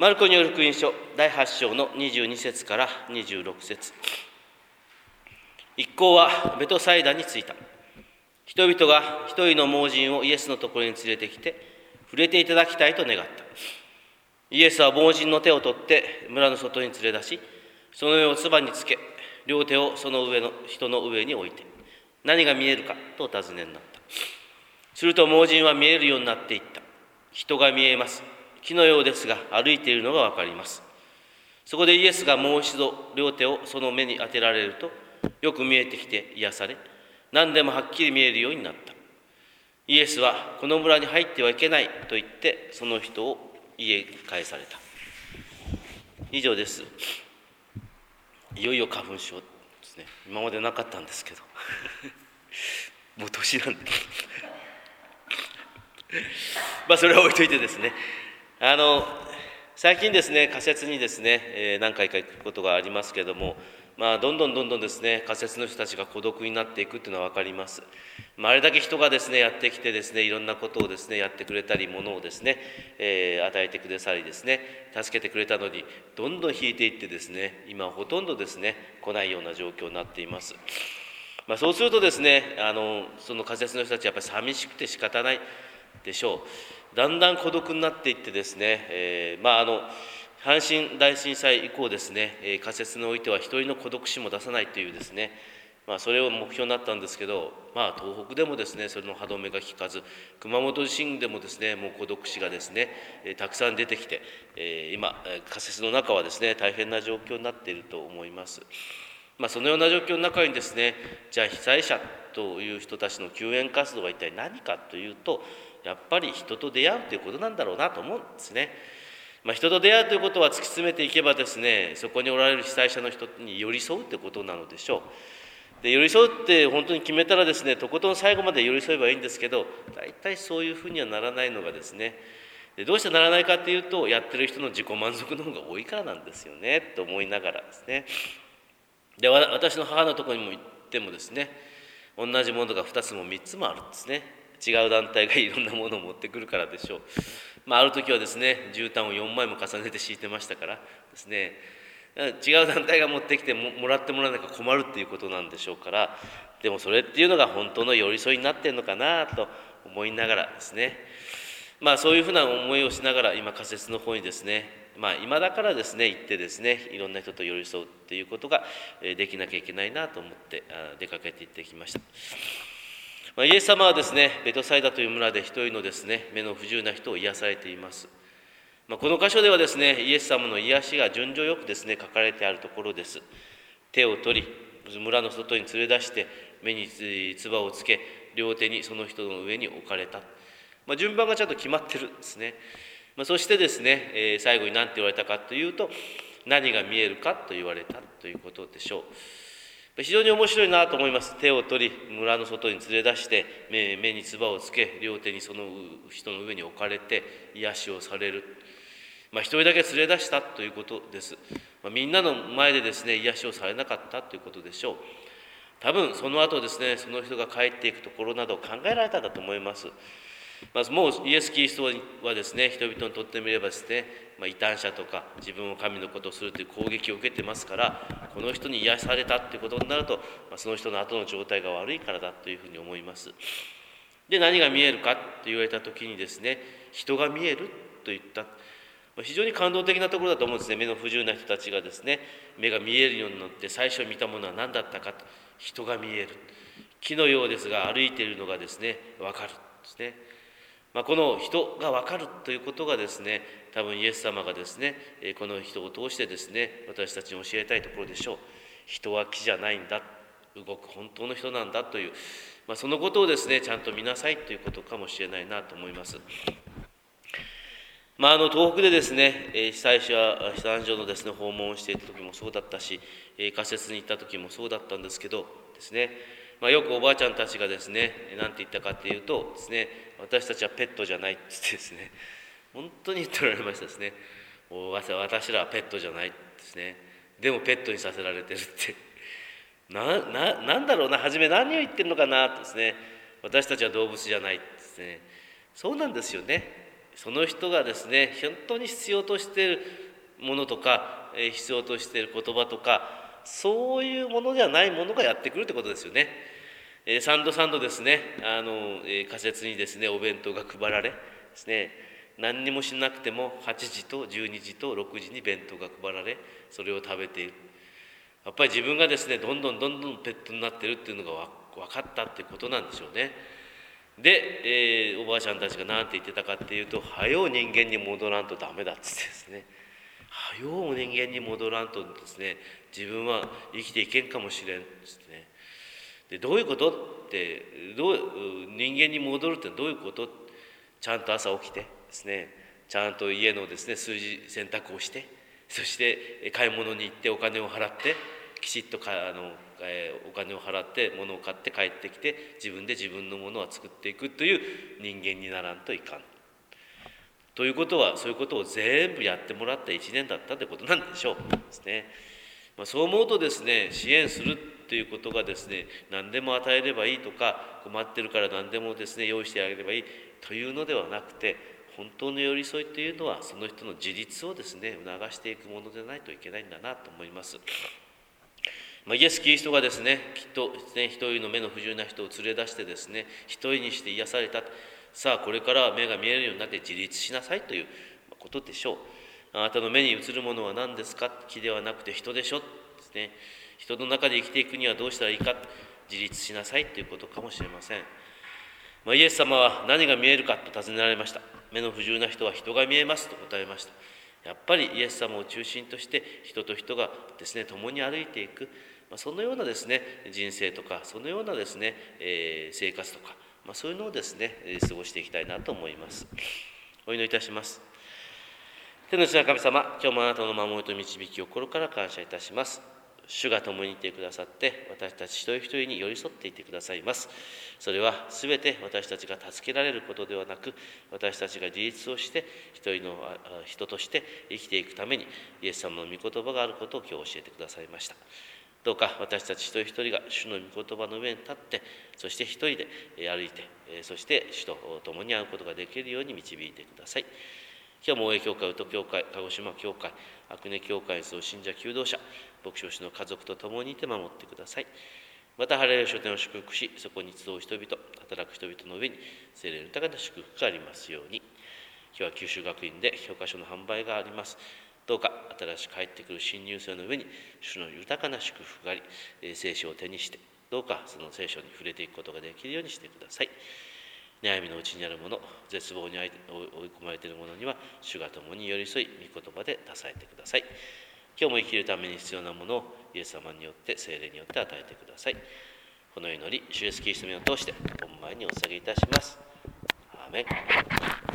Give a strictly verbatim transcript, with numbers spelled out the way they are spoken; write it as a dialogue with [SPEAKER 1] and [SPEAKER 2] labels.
[SPEAKER 1] マルコによる福音書だいはち章のにじゅうに節からにじゅうろく節。一行はベトサイダに着いた。人々が一人の盲人をイエスのところに連れてきて触れていただきたいと願った。イエスは盲人の手を取って村の外に連れ出し、その上を唾につけ、両手をその上の人の上に置いて、何が見えるかとお尋ねになった。すると盲人は見えるようになっていった。人が見えます。木のようですが歩いているのがわかります。そこでイエスがもう一度両手をその目に当てられると、よく見えてきて癒され、何でもはっきり見えるようになった。イエスはこの村に入ってはいけないと言って、その人を家へ帰された。以上です。いよいよ花粉症ですね。今までなかったんですけどもう年なんでまあそれは置いといてですね、あの最近ですね、仮設にですね、えー、何回か行くことがありますけれども、まあ、どんどんどんどんですね、仮設の人たちが孤独になっていくというのは分かります。まあ、あれだけ人がですねやってきてですね、いろんなことをですねやってくれたり、ものをですね、えー、与えてくださりですね、助けてくれたのに、どんどん引いていってですね、今ほとんどですね来ないような状況になっています。まあ、そうするとですね、あのその仮設の人たちはやっぱり寂しくて仕方ないでしょう。だんだん孤独になっていってですね、えー、まああの阪神大震災以降ですね、えー、仮設においては一人の孤独死も出さないというですね、まあ、それを目標になったんですけど、まあ、東北でもですねそれの歯止めが効かず、熊本地震でもですねもう孤独死がですね、えー、たくさん出てきて、えー、今仮設の中はですね大変な状況になっていると思います。まあ、そのような状況の中にですね、じゃあ被災者という人たちの救援活動は一体何かというと、やっぱり人と出会うということなんだろうなと思うんですね。まあ、人と出会うということは突き詰めていけばですね、そこにおられる被災者の人に寄り添うということなのでしょう。で寄り添うって本当に決めたらですね、とことん最後まで寄り添えばいいんですけど、大体そういうふうにはならないのがですね、でどうしてならないかというと、やってる人の自己満足の方が多いからなんですよねと思いながらですね。で私の母のところにも行ってもですね、同じものがふたつもみっつもあるんですね。違う団体がいろんなものを持ってくるからでしょう。まあ、ある時はですね、絨毯をよんまいも重ねて敷いてましたからですね、違う団体が持ってきて も, もらってもらわなきゃ困るっていうことなんでしょうから、でもそれっていうのが本当の寄り添いになってるのかなと思いながらですね、まあそういうふうな思いをしながら今仮設の方にですね、まあ今だからですね行ってですね、いろんな人と寄り添うっていうことができなきゃいけないなと思って出かけて行ってきました。まあ、イエス様はですね、ベトサイダという村で一人のですね目の不自由な人を癒されています。まあ、この箇所ではですね、イエス様の癒しが順序よくですね書かれてあるところです。手を取り、村の外に連れ出して目に唾をつけ、両手にその人の上に置かれた。まあ、順番がちゃんと決まってるんですね。まあ、そしてですね、えー、最後に何て言われたかというと、何が見えるかと言われたということでしょう。非常に面白いなと思います。手を取り、村の外に連れ出して、目, 目に唾をつけ、両手にその人の上に置かれて癒しをされる。まあ、一人だけ連れ出したということです。まあ、みんなの前でですね、癒しをされなかったということでしょう。多分その後ですね、その人が帰っていくところなどを考えられたんだと思います。まずもうイエス・キリストはですね、人々にとってみればですね、まあ、異端者とか自分を神のことをするという攻撃を受けてますから、この人に癒されたということになると、まあ、その人の後の状態が悪いからだというふうに思います。で、何が見えるかと言われた時にですね、人が見えると言った。非常に感動的なところだと思うんですね。目の不自由な人たちがですね、目が見えるようになって最初見たものは何だったかと、人が見える。木のようですが歩いているのがですね、分かるんですね。まあ、この人が分かるということがですね、多分イエス様がですね、この人を通してですね、私たちに教えたいところでしょう。人は木じゃないんだ、動く本当の人なんだという、まあ、そのことをですね、ちゃんと見なさいということかもしれないなと思います。まあ、あの東北でですね、被災者避難所のですね訪問をしていた時もそうだったし、仮設に行った時もそうだったんですけどですね、まあ、よくおばあちゃんたちがですね、何て言ったかっていうとですね、私たちはペットじゃないって言ってですね、本当に言っておられましたですね。私らはペットじゃないですね。でもペットにさせられてるってな、な、なんだろうな、初め何を言ってるのかなとですね、私たちは動物じゃないですね。そうなんですよね。 その人がですね本当に必要としているものとか必要としている言葉とかそういうものではないものがやってくるということですよね。さんどさんどですねあの仮設にですねお弁当が配られですね何にもしなくてもはちじとじゅうにじとろくじに弁当が配られそれを食べている。やっぱり自分がですねどんどんどんどんペットになっているっていうのが分かったっていうことなんでしょうね。で、えー、おばあちゃんたちが何て言ってたかっていうと「はよう人間に戻らんとダメだ」っつってですねはよう人間に戻らんとですね自分は生きていけんかもしれんっつってね。でどういうことってどう人間に戻るってどういうこと。ちゃんと朝起きてですねちゃんと家のですね数字洗濯をしてそして買い物に行ってお金を払ってきちっとかあの、えー、お金を払って物を買って帰ってきて自分で自分のものを作っていくという人間にならんといかん。ということはそういうことを全部やってもらったいちねんだったということなんでしょうですね。まあ、そう思うとですね支援するということがですね何でも与えればいいとか困ってるから何でもですね用意してあげればいいというのではなくて本当の寄り添いというのはその人の自立をですね促していくものでないといけないんだなと思います。まあ、イエス・キリストがですねきっとですね一人の目の不自由な人を連れ出してですね一人にして癒された。さあこれからは目が見えるようになって自立しなさいということでしょう。あなたの目に映るものは何ですか。木ではなくて人でしょですね。人の中で生きていくにはどうしたらいいか。自立しなさいということかもしれません。まあ、イエス様は何が見えるかと尋ねられました。目の不自由な人は人が見えますと答えました。やっぱりイエス様を中心として人と人がですね共に歩いていく、まあ、そのようなですね人生とかそのようなですね、えー、生活とか、まあ、そういうのをですね過ごしていきたいなと思います。お祈りいたします。天の父な神様、今日もあなたの守りと導きを心から感謝いたします。主が共にいてくださって私たち一人一人に寄り添っていてくださいます。それはすべて私たちが助けられることではなく私たちが自立をして一人の人として生きていくためにイエス様の御言葉があることを今日教えてくださいました。どうか私たち一人一人が主の御言葉の上に立ってそして一人で歩いてそして主と共に会うことができるように導いてください。今日も大江教会、宇都教会、鹿児島教会、阿久根教会の信者求道者、牧師の家族と共にいて守ってください。また、晴れる書店を祝福し、そこに集う人々、働く人々の上に、聖霊の豊かな祝福がありますように。今日は九州学院で教科書の販売があります。どうか、新しく帰ってくる新入生の上に、主の豊かな祝福があり、聖書を手にして、どうかその聖書に触れていくことができるようにしてください。悩みのうちにあるもの、絶望に追い込まれているものには、主が共に寄り添い、御言葉で支えてください。今日も生きるために必要なものを、イエス様によって、聖霊によって与えてください。この祈り、主イエスキリストの名を通して、御前にお捧げいたします。アーメン。